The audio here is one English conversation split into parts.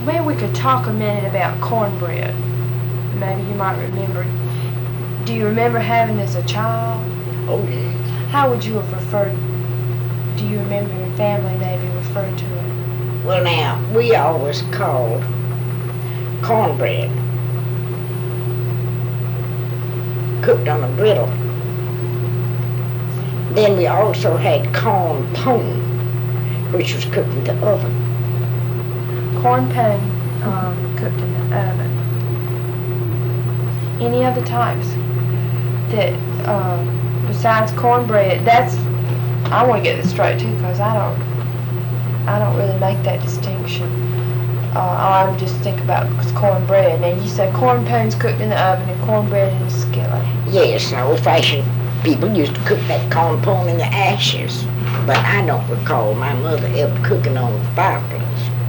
maybe we could talk a minute about cornbread. Maybe you might remember. Do you remember having it as a child? Oh, yeah. How would you have referred? Do you remember your family maybe referred to it? Well, now, we always called cornbread cooked on a griddle. Then we also had corn pone, which was cooked in the oven. Corn pone cooked in the oven. Any other types that besides cornbread? I want to get this straight too, because I don't really make that distinction. I would just think about cornbread. Now you say corn pone's cooked in the oven and cornbread in a skillet. Yes, old-fashioned people used to cook that corn pone in the ashes, but I don't recall my mother ever cooking on the fireplace.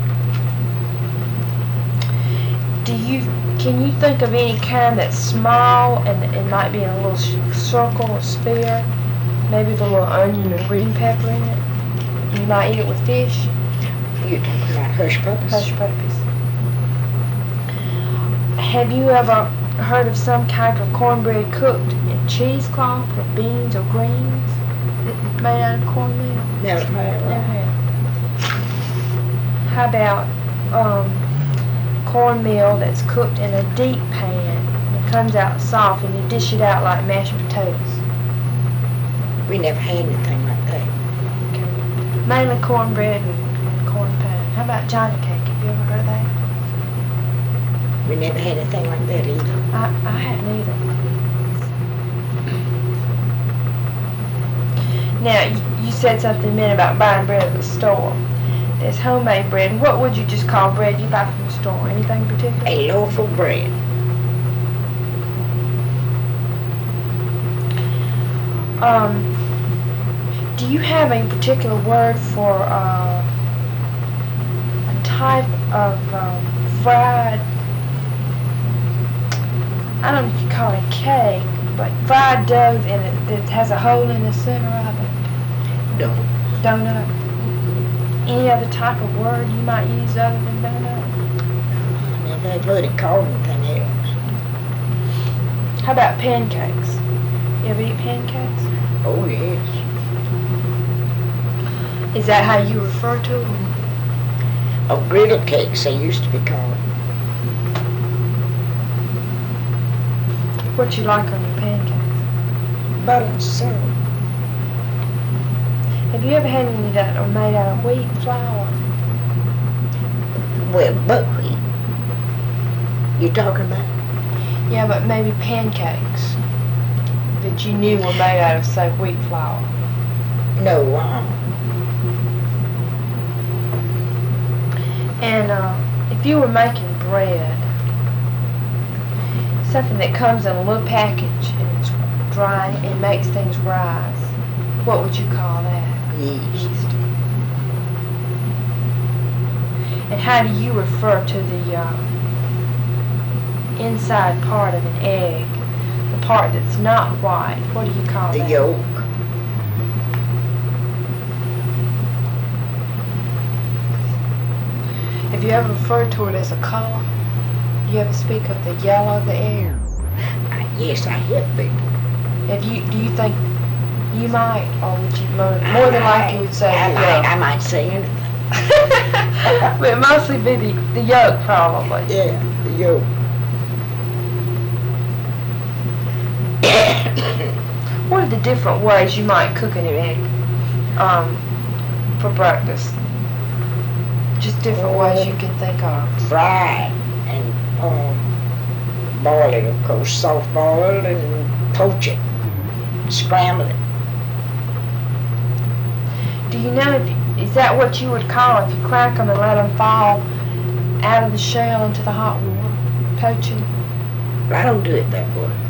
Can you think of any kind that's small and it might be in a little circle or sphere? Maybe with a little onion or green pepper in it? You might eat it with fish? You're talking about hush puppies? Hush puppies. Have you ever heard of some type of cornbread cooked in cheesecloth or beans or greens made out of cornmeal? Never Never heard. have. How about cornmeal that's cooked in a deep pan and it comes out soft and you dish it out like mashed potatoes? We never had anything like that. Okay. Mainly cornbread and corn pone. How about Johnny cake? Have you ever heard of that? We never had anything like that either. I hadn't either. Now, you said something a minute about buying bread at the store. There's homemade bread. What would you just call bread you buy from the store? Anything particular? A loaf of bread. Do you have a particular word for a type of fried, I don't know if you call it cake, but fried dough in it that has a hole in the center of it? No. Donut. Any other type of word you might use other than donut? I never heard it called anything else. How about pancakes? You ever eat pancakes? Oh, yes. Is that how you refer to them? Oh, griddle cakes they used to be called. What you like on your pancakes? Butter and syrup. Have you ever had any that are made out of wheat flour? Well, buckwheat. You talking about? Yeah, but maybe pancakes that you knew were made out of, say, wheat flour. No, And if you were making bread, something that comes in a little package and it's dry and makes things rise, what would you call that? yeast. And how do you refer to the inside part of an egg, the part that's not white? What do you call The that? yolk. Have you ever referred to it as a color? Do you ever speak of the yellow of the egg? Yes, I have people. Do you think you might, or would you more than likely you would say the yolk? I might say anything. But it'd mostly be the yolk, probably. Yeah, the yolk. What are the different ways you might cook an egg for breakfast? Just different ways you can think of. Fry and boil it, of course, soft boiled, and poach it, scramble it. Do you know, is that what you would call if you crack them and let them fall out of the shell into the hot water? Poaching? But I don't do it that way.